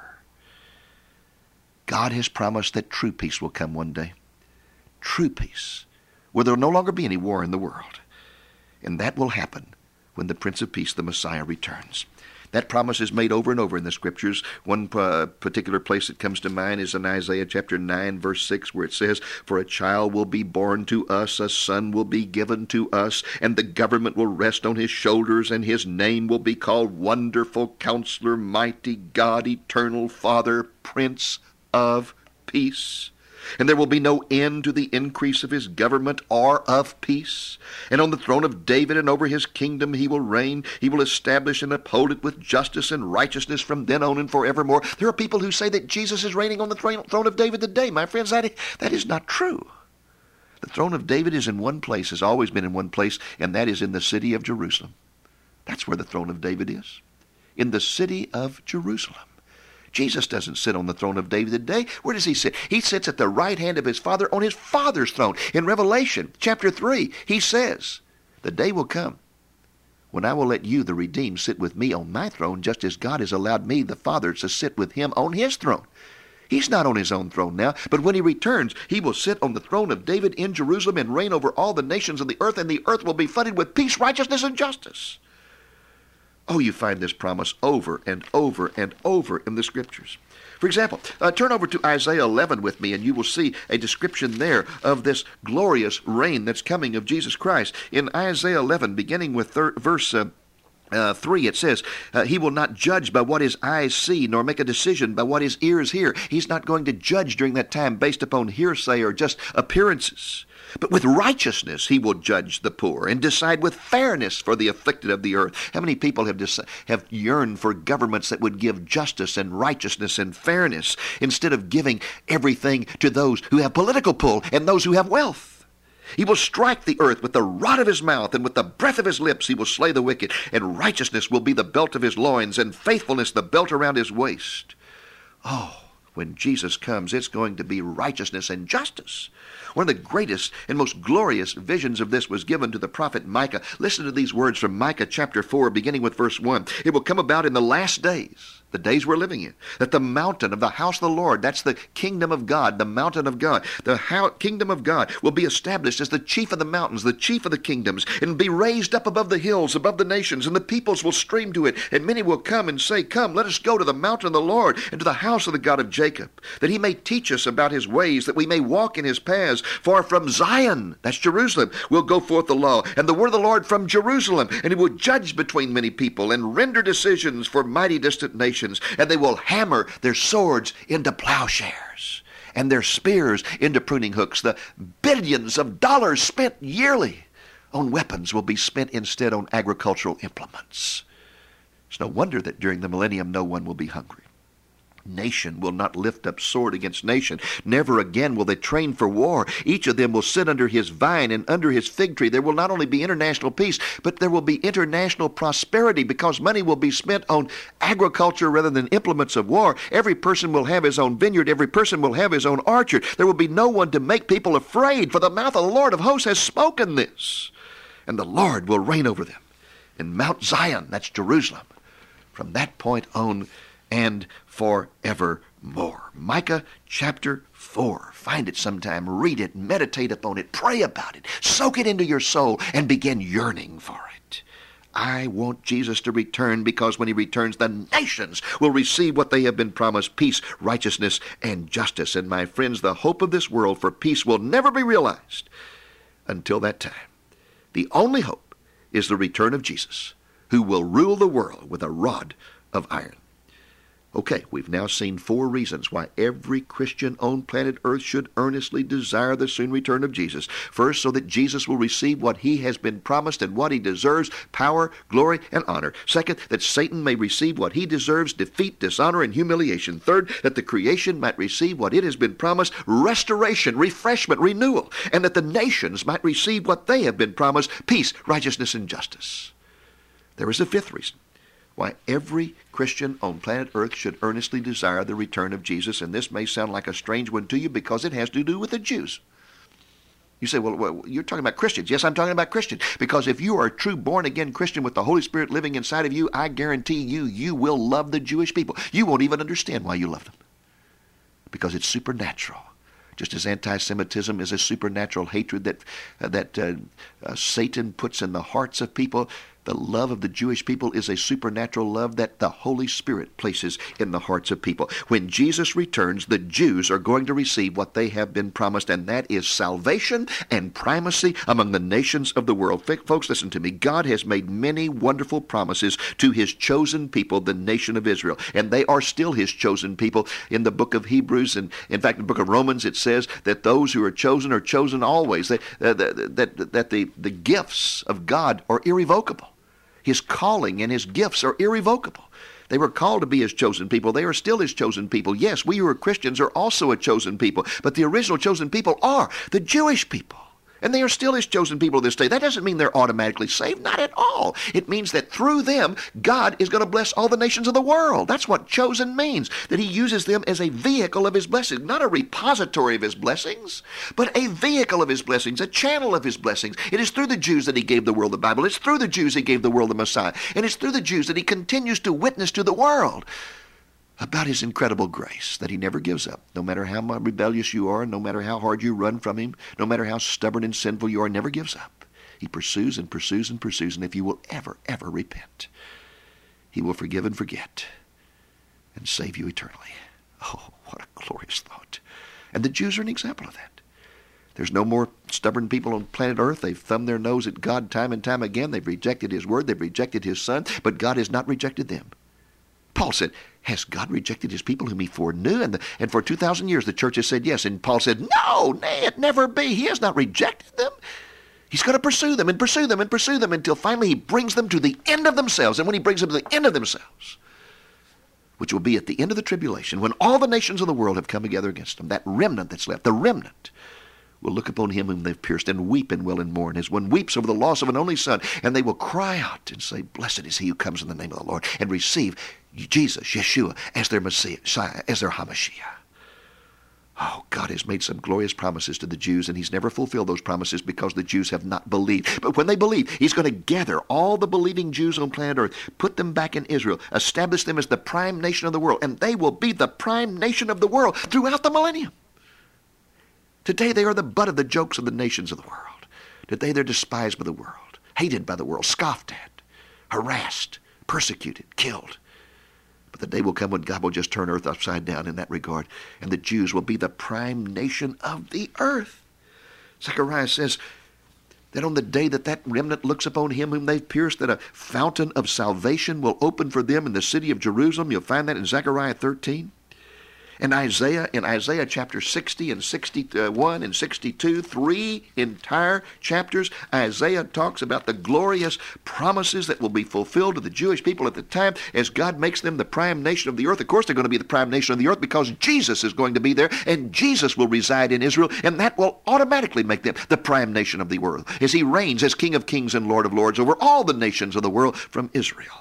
God has promised that true peace will come one day. True peace, where there will no longer be any war in the world. And that will happen when the Prince of Peace, the Messiah, returns. That promise is made over and over in the Scriptures. One uh, particular place that comes to mind is in Isaiah chapter nine, verse six, where it says, "For a child will be born to us, a son will be given to us, and the government will rest on his shoulders, and his name will be called Wonderful Counselor, Mighty God, Eternal Father, Prince of Peace. And there will be no end to the increase of his government or of peace. And on the throne of David and over his kingdom he will reign. He will establish and uphold it with justice and righteousness from then on and forevermore." There are people who say that Jesus is reigning on the throne of David today. My friends, that, that is not true. The throne of David is in one place, has always been in one place, and that is in the city of Jerusalem. That's where the throne of David is, in the city of Jerusalem. Jesus doesn't sit on the throne of David today. Where does he sit? He sits at the right hand of his Father on his Father's throne. In Revelation chapter three, he says, "The day will come when I will let you, the redeemed, sit with me on my throne, just as God has allowed me, the Father, to sit with him on his throne." He's not on his own throne now, but when he returns, he will sit on the throne of David in Jerusalem and reign over all the nations of the earth, and the earth will be flooded with peace, righteousness, and justice. Oh, you find this promise over and over and over in the Scriptures. For example, uh, turn over to Isaiah eleven with me, and you will see a description there of this glorious reign that's coming of Jesus Christ. In Isaiah eleven, beginning with thir- verse uh, uh, three, it says, uh, "He will not judge by what his eyes see, nor make a decision by what his ears hear." He's not going to judge during that time based upon hearsay or just appearances. "But with righteousness he will judge the poor and decide with fairness for the afflicted of the earth." How many people have dec- have yearned for governments that would give justice and righteousness and fairness instead of giving everything to those who have political pull and those who have wealth? "He will strike the earth with the rod of his mouth, and with the breath of his lips he will slay the wicked. And righteousness will be the belt of his loins, and faithfulness the belt around his waist." Oh, when Jesus comes, it's going to be righteousness and justice. One of the greatest and most glorious visions of this was given to the prophet Micah. Listen to these words from Micah chapter four, beginning with verse one. "It will come about in the last days," the days we're living in, "that the mountain of the house of the Lord," that's the kingdom of God, the mountain of God, the ho- kingdom of God will be established as the chief of the mountains, the chief of the kingdoms, and be raised up above the hills, above the nations, and the peoples will stream to it. And many will come and say, "Come, let us go to the mountain of the Lord, and to the house of the God of Jacob, that he may teach us about his ways, that we may walk in his paths. For from Zion," that's Jerusalem, "will go forth the law, and the word of the Lord from Jerusalem. And he will judge between many people, and render decisions for mighty distant nations. And they will hammer their swords into plowshares, and their spears into pruning hooks. The billions of dollars spent yearly on weapons will be spent instead on agricultural implements. It's no wonder that during the millennium no one will be hungry. Nation will not lift up sword against nation. Never again will they train for war. Each of them will sit under his vine and under his fig tree. There will not only be international peace, but there will be international prosperity, because money will be spent on agriculture rather than implements of war. Every person will have his own vineyard. Every person will have his own orchard. There will be no one to make people afraid, for the mouth of the Lord of hosts has spoken this. And the Lord will reign over them in Mount Zion, that's Jerusalem, from that point on and forevermore. Micah chapter four. Find it sometime, read it, meditate upon it, pray about it, soak it into your soul, and begin yearning for it. I want Jesus to return, because when he returns, the nations will receive what they have been promised: peace, righteousness, and justice. And my friends, the hope of this world for peace will never be realized until that time. The only hope is the return of Jesus, who will rule the world with a rod of iron. Okay, we've now seen four reasons why every Christian on planet Earth should earnestly desire the soon return of Jesus. First, so that Jesus will receive what he has been promised and what he deserves: power, glory, and honor. Second, that Satan may receive what he deserves: defeat, dishonor, and humiliation. Third, that the creation might receive what it has been promised: restoration, refreshment, renewal. And that the nations might receive what they have been promised: peace, righteousness, and justice. There is a fifth reason why every Christian on planet Earth should earnestly desire the return of Jesus. And this may sound like a strange one to you, because it has to do with the Jews. You say, well, well, you're talking about Christians. Yes, I'm talking about Christians. Because if you are a true born-again Christian with the Holy Spirit living inside of you, I guarantee you, you will love the Jewish people. You won't even understand why you love them, because it's supernatural. Just as anti-Semitism is a supernatural hatred that uh, that uh, uh, Satan puts in the hearts of people, The love of the Jewish people is a supernatural love that the Holy Spirit places in the hearts of people. When Jesus returns, the Jews are going to receive what they have been promised, and that is salvation and primacy among the nations of the world. Folks, listen to me. God has made many wonderful promises to his chosen people, the nation of Israel, and they are still his chosen people. In the book of Hebrews, and in fact, in the book of Romans, it says that those who are chosen are chosen always, that, uh, that, that, that the, the gifts of God are irrevocable. His calling and his gifts are irrevocable. They were called to be his chosen people. They are still his chosen people. Yes, we who are Christians are also a chosen people, but the original chosen people are the Jewish people. And they are still his chosen people to this day. That doesn't mean they're automatically saved. Not at all. It means that through them, God is going to bless all the nations of the world. That's what chosen means, that he uses them as a vehicle of his blessings. Not a repository of his blessings, but a vehicle of his blessings, a channel of his blessings. It is through the Jews that he gave the world the Bible. It's through the Jews he gave the world the Messiah. And it's through the Jews that he continues to witness to the world about his incredible grace that he never gives up. No matter how rebellious you are, no matter how hard you run from him, no matter how stubborn and sinful you are, never gives up. He pursues and pursues and pursues, and if you will ever, ever repent, he will forgive and forget and save you eternally. Oh, what a glorious thought. And the Jews are an example of that. There's no more stubborn people on planet Earth. They've thumbed their nose at God time and time again. They've rejected his word. They've rejected his son, but God has not rejected them. Paul said, has God rejected his people whom he foreknew? And, the, and for two thousand years the church has said yes. And Paul said, no, nay, it never be. He has not rejected them. He's going to pursue them and pursue them and pursue them until finally he brings them to the end of themselves. And when he brings them to the end of themselves, which will be at the end of the tribulation, when all the nations of the world have come together against them, that remnant that's left, the remnant, will look upon him whom they've pierced and weep and wail and mourn, as one weeps over the loss of an only son. And they will cry out and say, blessed is he who comes in the name of the Lord, and receive Jesus, Yeshua, as their Messiah, as their HaMashiach. Oh, God has made some glorious promises to the Jews, and he's never fulfilled those promises because the Jews have not believed. But when they believe, he's going to gather all the believing Jews on planet Earth, put them back in Israel, establish them as the prime nation of the world, and they will be the prime nation of the world throughout the millennium. Today they are the butt of the jokes of the nations of the world. Today they're despised by the world, hated by the world, scoffed at, harassed, persecuted, killed. But the day will come when God will just turn earth upside down in that regard, and the Jews will be the prime nation of the earth. Zechariah says that on the day that that remnant looks upon him whom they've pierced, that a fountain of salvation will open for them in the city of Jerusalem. You'll find that in Zechariah thirteen. And Isaiah, in Isaiah chapter sixty and sixty-one and sixty-two, three entire chapters, Isaiah talks about the glorious promises that will be fulfilled to the Jewish people at the time as God makes them the prime nation of the earth. Of course, they're going to be the prime nation of the earth because Jesus is going to be there, and Jesus will reside in Israel, and that will automatically make them the prime nation of the world as he reigns as King of kings and Lord of lords over all the nations of the world from Israel.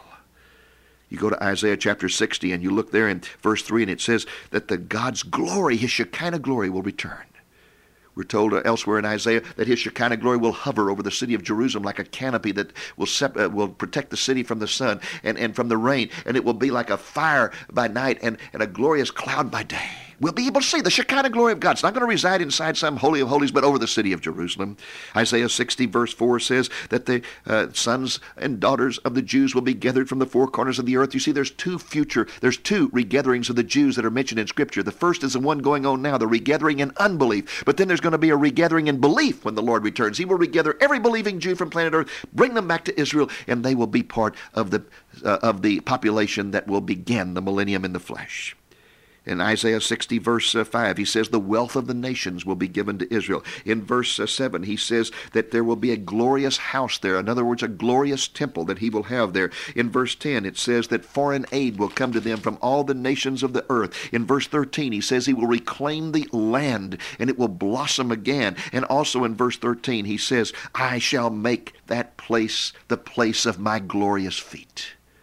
You go to Isaiah chapter sixty and you look there in verse three, and it says that the God's glory, his Shekinah glory, will return. We're told uh, elsewhere in Isaiah that his Shekinah glory will hover over the city of Jerusalem like a canopy that will sep- uh, will protect the city from the sun and, and from the rain, and it will be like a fire by night and, and a glorious cloud by day. We'll be able to see the Shekinah glory of God. It's not going to reside inside some holy of holies, but over the city of Jerusalem. Isaiah sixty verse four says that the uh, sons and daughters of the Jews will be gathered from the four corners of the earth. You see, there's two future, there's two regatherings of the Jews that are mentioned in Scripture. The first is the one going on now, the regathering in unbelief. But then there's going to be a regathering in belief when the Lord returns. He will regather every believing Jew from planet earth, bring them back to Israel, and they will be part of the uh, of the population that will begin the millennium in the flesh. In Isaiah sixty, verse five, he says the wealth of the nations will be given to Israel. In verse seven, he says that there will be a glorious house there. In other words, a glorious temple that he will have there. In verse ten, it says that foreign aid will come to them from all the nations of the earth. In verse thirteen, he says he will reclaim the land and it will blossom again. And also in verse thirteen, he says, I shall make that place the place of my glorious feet.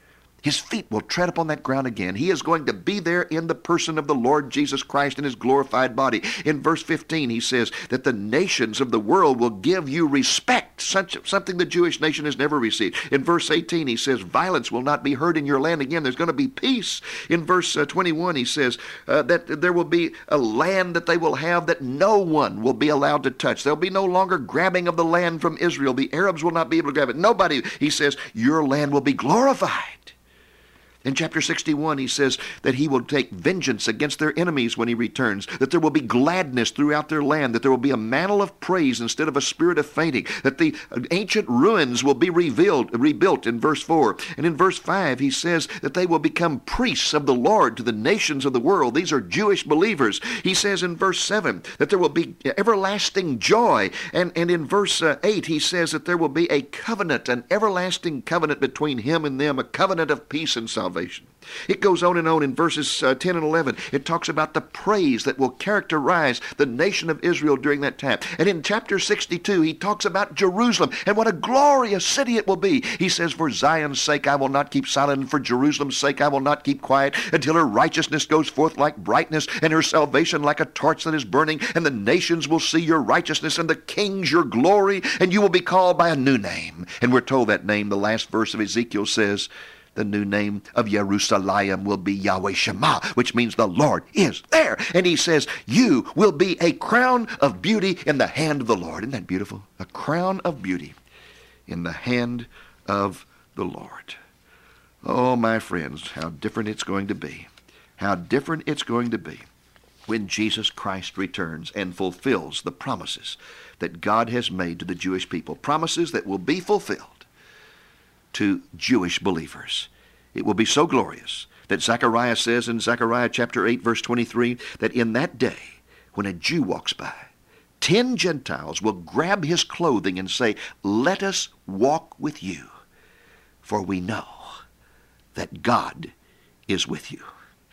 His feet will tread upon that ground again. He is going to be there in the person of the Lord Jesus Christ in his glorified body. In verse fifteen, he says that the nations of the world will give you respect, such something the Jewish nation has never received. In verse eighteen, he says violence will not be heard in your land again. There's going to be peace. In verse uh, twenty-one, he says uh, that there will be a land that they will have that no one will be allowed to touch. There'll be no longer grabbing of the land from Israel. The Arabs will not be able to grab it. Nobody, he says, your land will be glorified. In chapter sixty-one, he says that he will take vengeance against their enemies when he returns, that there will be gladness throughout their land, that there will be a mantle of praise instead of a spirit of fainting, that the ancient ruins will be revealed, rebuilt in verse four. And in verse five, he says that they will become priests of the Lord to the nations of the world. These are Jewish believers. He says in verse seven that there will be everlasting joy. And, and in verse uh, eight, he says that there will be a covenant, an everlasting covenant between him and them, a covenant of peace and salvation. It goes on and on in verses uh, ten and eleven. It talks about the praise that will characterize the nation of Israel during that time. And in chapter sixty-two, he talks about Jerusalem and what a glorious city it will be. He says, for Zion's sake I will not keep silent, and for Jerusalem's sake I will not keep quiet, until her righteousness goes forth like brightness, and her salvation like a torch that is burning. And the nations will see your righteousness, and the kings your glory, and you will be called by a new name. And we're told that name, the last verse of Ezekiel says, the new name of Jerusalem will be Yahweh Shema, which means the Lord is there. And he says, you will be a crown of beauty in the hand of the Lord. Isn't that beautiful? A crown of beauty in the hand of the Lord. Oh, my friends, how different it's going to be. How different it's going to be when Jesus Christ returns and fulfills the promises that God has made to the Jewish people. Promises that will be fulfilled to Jewish believers. It will be so glorious that Zechariah says in Zechariah chapter eight, verse twenty-three, that in that day, when a Jew walks by, ten Gentiles will grab his clothing and say, let us walk with you, for we know that God is with you.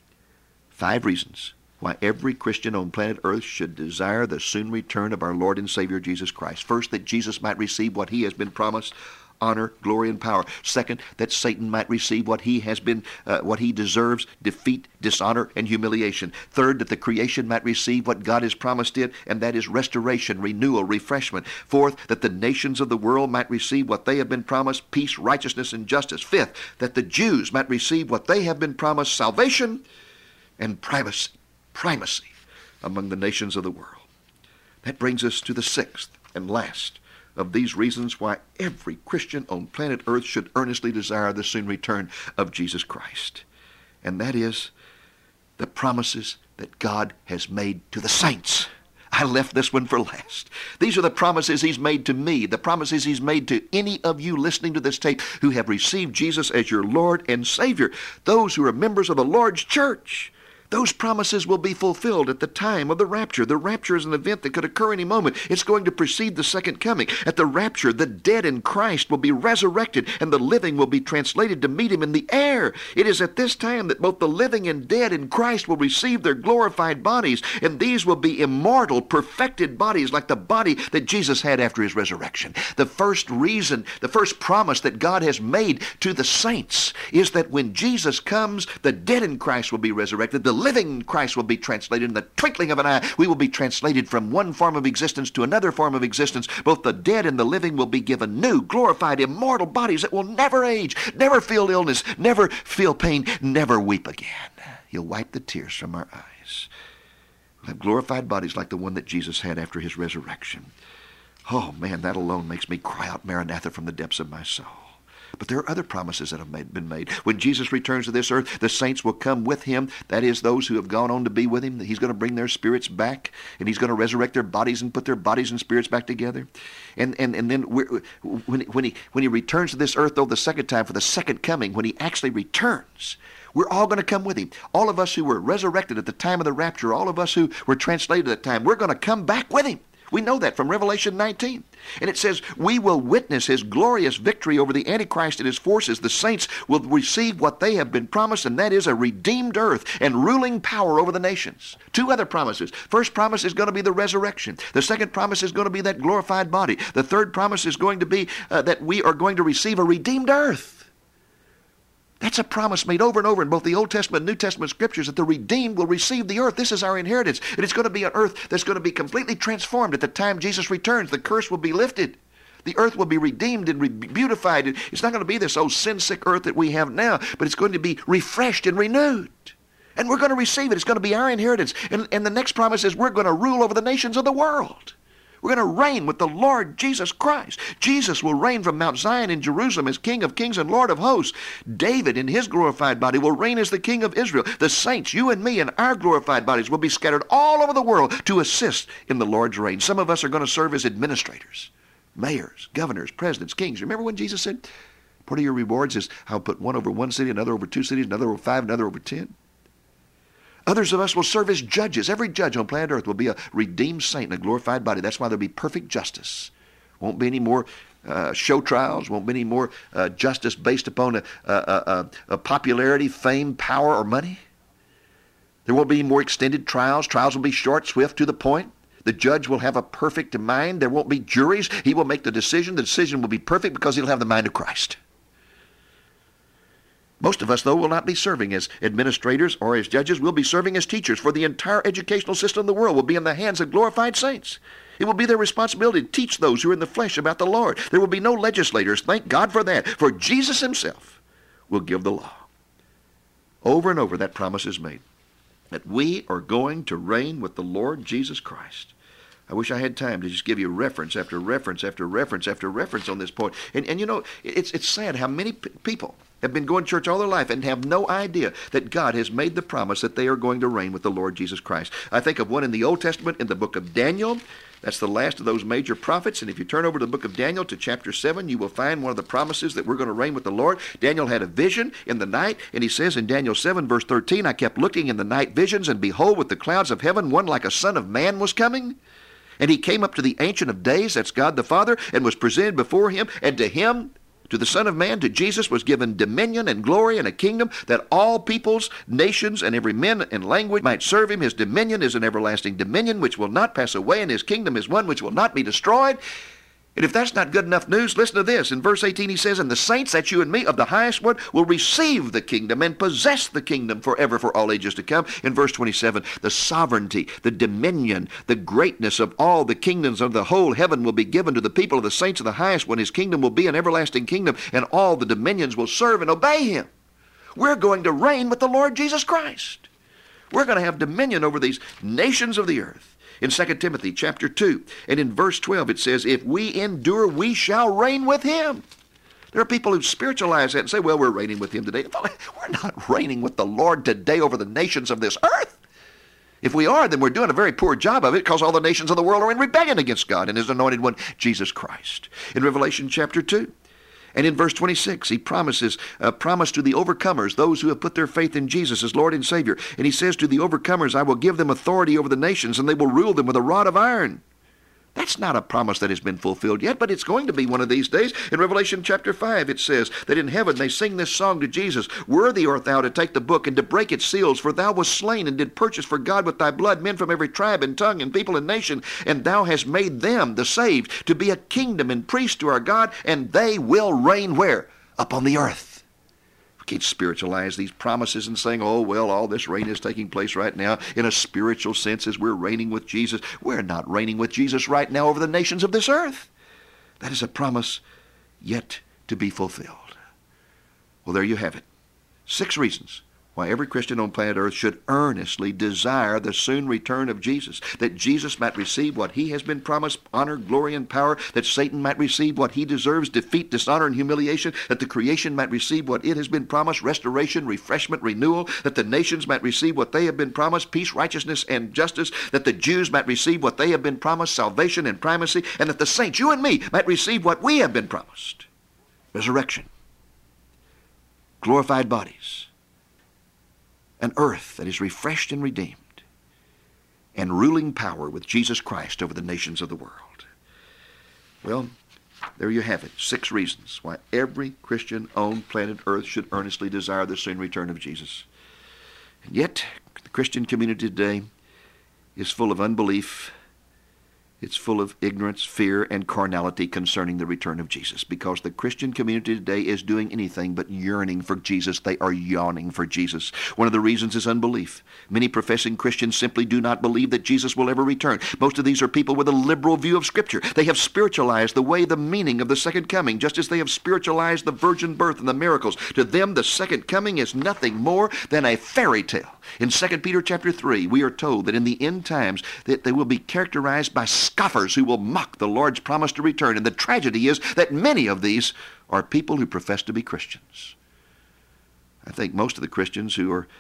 Five reasons why every Christian on planet Earth should desire the soon return of our Lord and Savior Jesus Christ. First, that Jesus might receive what he has been promised, honor, glory, and power. Second, that Satan might receive what he has been, uh, what he deserves, defeat, dishonor, and humiliation. Third, that the creation might receive what God has promised it, and that is restoration, renewal, refreshment. Fourth, that the nations of the world might receive what they have been promised, peace, righteousness, and justice. Fifth, that the Jews might receive what they have been promised, salvation and primacy, primacy among the nations of the world. That brings us to the sixth and last of these reasons why every Christian on planet Earth should earnestly desire the soon return of Jesus Christ. And that is the promises that God has made to the saints. I left this one for last. These are the promises he's made to me, the promises he's made to any of you listening to this tape who have received Jesus as your Lord and Savior, those who are members of the Lord's church. Those promises will be fulfilled at the time of the rapture. The rapture is an event that could occur any moment. It's going to precede the second coming. At the rapture, the dead in Christ will be resurrected, and the living will be translated to meet him in the air. It is at this time that both the living and dead in Christ will receive their glorified bodies, and these will be immortal, perfected bodies like the body that Jesus had after his resurrection. The first reason, the first promise that God has made to the saints is that when Jesus comes, the dead in Christ will be resurrected. The living Christ will be translated. In the twinkling of an eye, we will be translated from one form of existence to another form of existence. Both the dead and the living will be given new, glorified, immortal bodies that will never age, never feel illness, never feel pain, never weep again. He'll wipe the tears from our eyes. We'll have glorified bodies like the one that Jesus had after his resurrection. Oh man, that alone makes me cry out Maranatha from the depths of my soul. But there are other promises that have made, been made. When Jesus returns to this earth, the saints will come with him. That is, those who have gone on to be with him. He's going to bring their spirits back, and he's going to resurrect their bodies and put their bodies and spirits back together. And and and then we're, when when he when he returns to this earth, though, the second time for the second coming, when he actually returns, we're all going to come with him. All of us who were resurrected at the time of the rapture, all of us who were translated at that time, we're going to come back with him. We know that from Revelation nineteen. And it says, we will witness his glorious victory over the Antichrist and his forces. The saints will receive what they have been promised, and that is a redeemed earth and ruling power over the nations. Two other promises. First promise is going to be the resurrection. The second promise is going to be that glorified body. The third promise is going to be uh, that we are going to receive a redeemed earth. That's a promise made over and over in both the Old Testament and New Testament scriptures that the redeemed will receive the earth. This is our inheritance. And it's going to be an earth that's going to be completely transformed at the time Jesus returns. The curse will be lifted. The earth will be redeemed and re- beautified. It's not going to be this old sin-sick earth that we have now, but it's going to be refreshed and renewed. And we're going to receive it. It's going to be our inheritance. And, and the next promise is we're going to rule over the nations of the world. We're going to reign with the Lord Jesus Christ. Jesus will reign from Mount Zion in Jerusalem as King of kings and Lord of hosts. David in his glorified body will reign as the King of Israel. The saints, you and me, in our glorified bodies will be scattered all over the world to assist in the Lord's reign. Some of us are going to serve as administrators, mayors, governors, presidents, kings. Remember when Jesus said, part of your rewards is I'll put one over one city, another over two cities, another over five, another over ten. Others of us will serve as judges. Every judge on planet Earth will be a redeemed saint in a glorified body. That's why there'll be perfect justice. Won't be any more uh, show trials. Won't be any more uh, justice based upon a, a, a, a popularity, fame, power, or money. There won't be any more extended trials. Trials will be short, swift, to the point. The judge will have a perfect mind. There won't be juries. He will make the decision. The decision will be perfect because he'll have the mind of Christ. Most of us, though, will not be serving as administrators or as judges. We'll be serving as teachers, for the entire educational system of the world will be in the hands of glorified saints. It will be their responsibility to teach those who are in the flesh about the Lord. There will be no legislators. Thank God for that. For Jesus himself will give the law. Over and over that promise is made, that we are going to reign with the Lord Jesus Christ. I wish I had time to just give you reference after reference after reference after reference on this point. And, and you know, it's, it's sad how many p- people have been going to church all their life and have no idea that God has made the promise that they are going to reign with the Lord Jesus Christ. I think of one in the Old Testament in the book of Daniel. That's the last of those major prophets. And if you turn over to the book of Daniel to chapter seven, you will find one of the promises that we're going to reign with the Lord. Daniel had a vision in the night, and he says in Daniel seven, verse thirteen, I kept looking in the night visions, and behold, with the clouds of heaven, one like a son of man was coming. And he came up to the Ancient of Days, that's God the Father, and was presented before him, and to him, to the Son of Man, to Jesus, was given dominion and glory and a kingdom, that all peoples, nations, and every man and language might serve him. His dominion is an everlasting dominion which will not pass away, and his kingdom is one which will not be destroyed. And if that's not good enough news, listen to this. In verse eighteen he says, and the saints, that's you and me, of the highest one, will receive the kingdom and possess the kingdom forever for all ages to come. In verse twenty-seven, the sovereignty, the dominion, the greatness of all the kingdoms of the whole heaven will be given to the people of the saints of the highest one. His kingdom will be an everlasting kingdom, and all the dominions will serve and obey him. We're going to reign with the Lord Jesus Christ. We're going to have dominion over these nations of the earth. In Second Timothy chapter two, and in verse twelve it says, if we endure, we shall reign with him. There are people who spiritualize that and say, well, we're reigning with him today. We're not reigning with the Lord today over the nations of this earth. If we are, then we're doing a very poor job of it, because all the nations of the world are in rebellion against God and his anointed one, Jesus Christ. In Revelation chapter two, and in verse twenty-six, he promises a promise to the overcomers, those who have put their faith in Jesus as Lord and Savior. And he says to the overcomers, I will give them authority over the nations, and they will rule them with a rod of iron. That's not a promise that has been fulfilled yet, but it's going to be one of these days. In Revelation chapter five, it says that in heaven they sing this song to Jesus, worthy art thou to take the book and to break its seals, for thou wast slain and did purchase for God with thy blood men from every tribe and tongue and people and nation, and thou hast made them, the saved, to be a kingdom and priests to our God, and they will reign where? Upon the earth. We can't spiritualize these promises and saying, oh, well, all this reign is taking place right now in a spiritual sense as we're reigning with Jesus. We're not reigning with Jesus right now over the nations of this earth. That is a promise yet to be fulfilled. Well, there you have it. Six reasons why every Christian on planet Earth should earnestly desire the soon return of Jesus, that Jesus might receive what he has been promised, honor, glory, and power, that Satan might receive what he deserves, defeat, dishonor, and humiliation, that the creation might receive what it has been promised, restoration, refreshment, renewal, that the nations might receive what they have been promised, peace, righteousness, and justice, that the Jews might receive what they have been promised, salvation and primacy, and that the saints, you and me, might receive what we have been promised, resurrection, glorified bodies, an earth that is refreshed and redeemed, and ruling power with Jesus Christ over the nations of the world. Well, there you have it. Six reasons why every Christian on planet Earth should earnestly desire the soon return of Jesus. And yet, the Christian community today is full of unbelief, It's full of ignorance, fear, and carnality concerning the return of Jesus, because the Christian community today is doing anything but yearning for Jesus. They are yawning for Jesus. One of the reasons is unbelief. Many professing Christians simply do not believe that Jesus will ever return. Most of these are people with a liberal view of Scripture. They have spiritualized the way, the meaning of the second coming, just as they have spiritualized the virgin birth and the miracles. To them, the second coming is nothing more than a fairy tale. In Second Peter chapter three, we are told that in the end times that they will be characterized by scoffers who will mock the Lord's promise to return. And the tragedy is that many of these are people who profess to be Christians. I think most of the Christians who are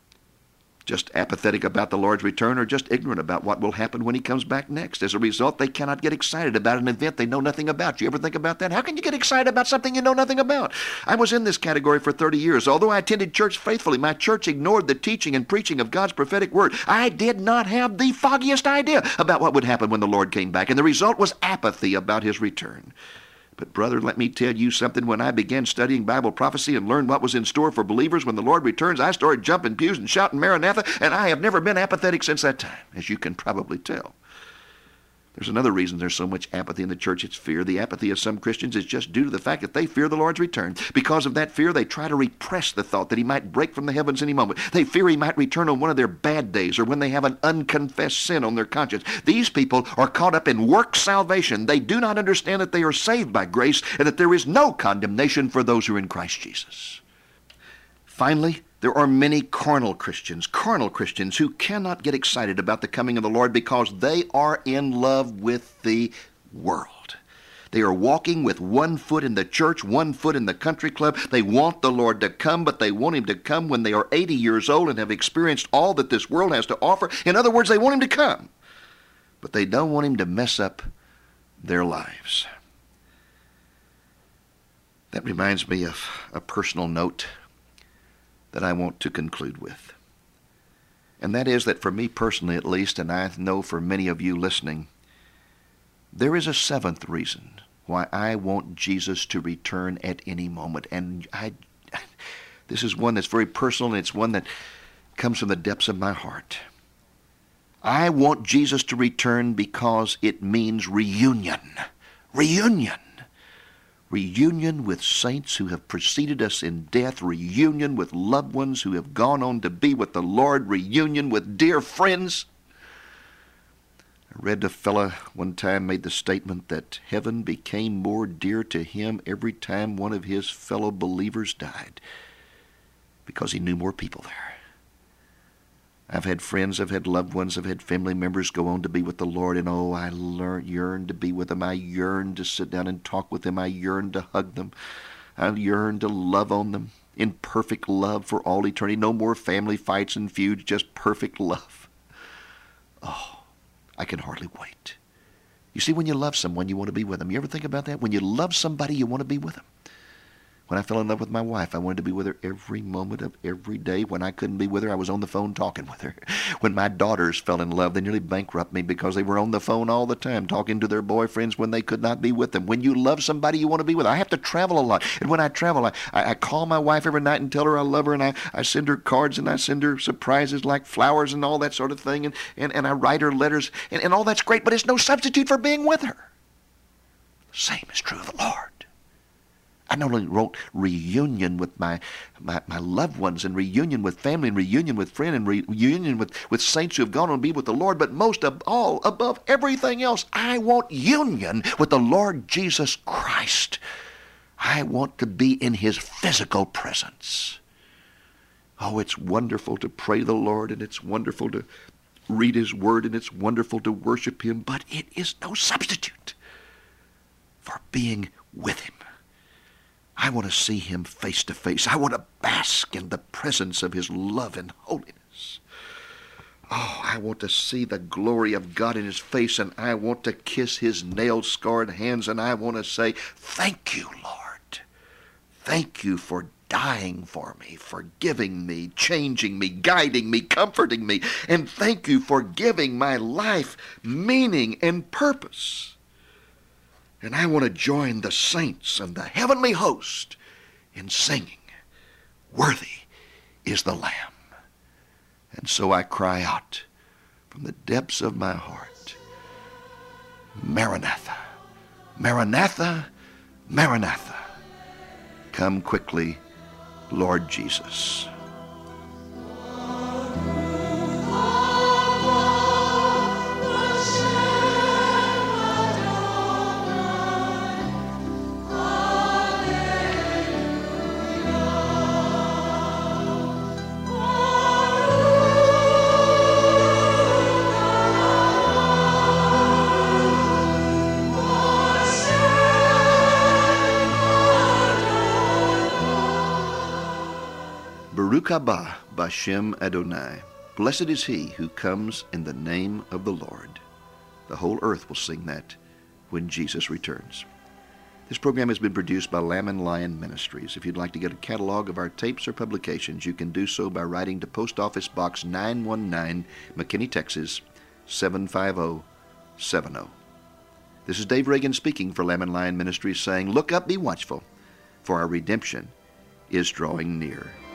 just apathetic about the Lord's return are just ignorant about what will happen when he comes back next. As a result, they cannot get excited about an event they know nothing about. You ever think about that? How can you get excited about something you know nothing about? I was in this category for thirty years. Although I attended church faithfully, my church ignored the teaching and preaching of God's prophetic word. I did not have the foggiest idea about what would happen when the Lord came back, and the result was apathy about his return. But brother, let me tell you something. When I began studying Bible prophecy and learned what was in store for believers when the Lord returns, I started jumping pews and shouting Maranatha, and I have never been apathetic since that time, as you can probably tell. There's another reason there's so much apathy in the church. It's fear. The apathy of some Christians is just due to the fact that they fear the Lord's return. Because of that fear, they try to repress the thought that he might break from the heavens any moment. They fear he might return on one of their bad days or when they have an unconfessed sin on their conscience. These people are caught up in work salvation. They do not understand that they are saved by grace and that there is no condemnation for those who are in Christ Jesus. Finally, there are many carnal Christians, carnal Christians who cannot get excited about the coming of the Lord because they are in love with the world. They are walking with one foot in the church, one foot in the country club. They want the Lord to come, but they want him to come when they are eighty years old and have experienced all that this world has to offer. In other words, they want him to come, but they don't want him to mess up their lives. That reminds me of a personal note that I want to conclude with. And that is that for me personally at least, and I know for many of you listening, there is a seventh reason why I want Jesus to return at any moment. And I, this is one that's very personal, and it's one that comes from the depths of my heart. I want Jesus to return because it means reunion. Reunion. Reunion with saints who have preceded us in death, reunion with loved ones who have gone on to be with the Lord, reunion with dear friends. I read a fella one time made the statement that heaven became more dear to him every time one of his fellow believers died because he knew more people there. I've had friends, I've had loved ones, I've had family members go on to be with the Lord, and oh, I learn, yearn to be with them. I yearn to sit down and talk with them. I yearn to hug them. I yearn to love on them in perfect love for all eternity. No more family fights and feuds, just perfect love. Oh, I can hardly wait. You see, when you love someone, you want to be with them. You ever think about that? When you love somebody, you want to be with them. When I fell in love with my wife, I wanted to be with her every moment of every day. When I couldn't be with her, I was on the phone talking with her. When my daughters fell in love, they nearly bankrupted me because they were on the phone all the time talking to their boyfriends when they could not be with them. When you love somebody, you want to be with them. I have to travel a lot. And when I travel, I, I, I call my wife every night and tell her I love her, and I, I send her cards and I send her surprises like flowers and all that sort of thing, and, and, and I write her letters, and, and all that's great, but it's no substitute for being with her. The same is true of the Lord. I not only wrote reunion with my, my, my loved ones, and reunion with family, and reunion with friends, and re- reunion with, with saints who have gone on to be with the Lord, but most of all, above everything else, I want union with the Lord Jesus Christ. I want to be in his physical presence. Oh, it's wonderful to pray the Lord, and it's wonderful to read his word, and it's wonderful to worship him, but it is no substitute for being with him. I want to see him face to face. I want to bask in the presence of his love and holiness. Oh, I want to see the glory of God in his face, and I want to kiss his nail-scarred hands, and I want to say, thank you, Lord. Thank you for dying for me, forgiving me, changing me, guiding me, comforting me, and thank you for giving my life meaning and purpose. And I want to join the saints and the heavenly host in singing, worthy is the Lamb. And so I cry out from the depths of my heart, Maranatha, Maranatha, Maranatha. Come quickly, Lord Jesus. Baruch haba b'Shem Adonai. Blessed is he who comes in the name of the Lord. The whole earth will sing that when Jesus returns. This program has been produced by Lamb and Lion Ministries. If you'd like to get a catalog of our tapes or publications, you can do so by writing to Post Office Box nine one nine, McKinney, Texas, seven five zero seven zero. This is Dave Reagan speaking for Lamb and Lion Ministries, saying, look up, be watchful, for our redemption is drawing near.